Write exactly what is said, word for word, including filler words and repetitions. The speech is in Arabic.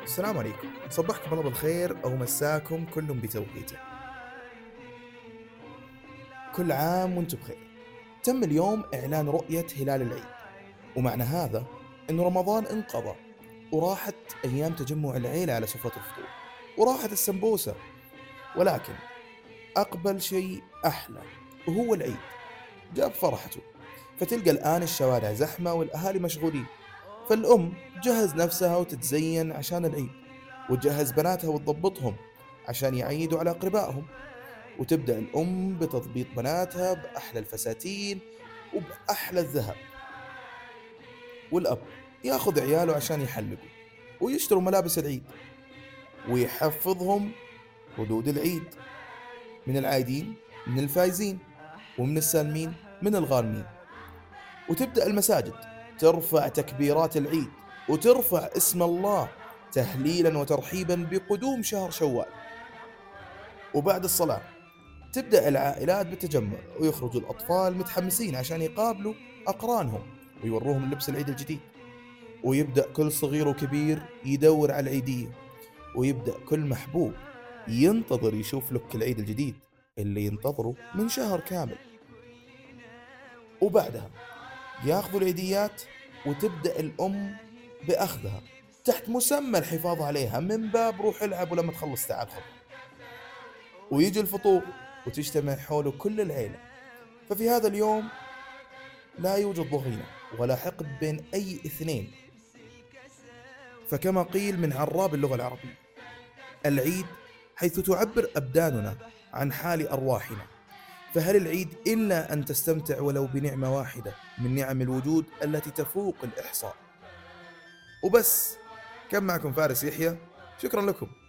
السلام عليكم، صبحكم الله بالخير أو مساكم كل بتوقيته. كل عام وانتم بخير. تم اليوم إعلان رؤية هلال العيد، ومعنى هذا إن رمضان انقضى وراحت أيام تجمع العيلة على سفرة الفطور وراحت السمبوسة. ولكن أقبل شيء أحلى وهو العيد، جاب فرحته. فتلقى الآن الشوارع زحمة والأهالي مشغولين، فالأم تجهز نفسها وتتزين عشان العيد، وتجهز بناتها وتضبطهم عشان يعيدوا على أقربائهم. وتبدأ الأم بتضبيط بناتها بأحلى الفساتين وبأحلى الذهب، والأب ياخذ عياله عشان يحلقوا ويشتروا ملابس العيد ويحفظهم ردود العيد، من العايدين من الفايزين، ومن السالمين من الغانمين. وتبدأ المساجد ترفع تكبيرات العيد وترفع اسم الله تهليلا وترحيبا بقدوم شهر شوال. وبعد الصلاة تبدأ العائلات بالتجمع، ويخرج الأطفال متحمسين عشان يقابلوا أقرانهم ويوروهم اللبس العيد الجديد. ويبدأ كل صغير وكبير يدور على العيدية، ويبدأ كل محبوب ينتظر يشوف لك العيد الجديد اللي ينتظره من شهر كامل. وبعدها ياخذوا العيديات وتبدأ الأم بأخذها تحت مسمى الحفاظ عليها، من باب روح العب ولما تخلص تعال خذ. ويجي الفطور وتجتمع حوله كل العيلة. ففي هذا اليوم لا يوجد ضغينة ولا حقد بين أي اثنين، فكما قيل من عراب اللغة العربية: العيد حيث تعبر أبداننا عن حال أرواحنا. فهل العيد إلا أن تستمتع ولو بنعمة واحدة من نعم الوجود التي تفوق الإحصاء. وبس، كان معكم فارس يحيى، شكرا لكم.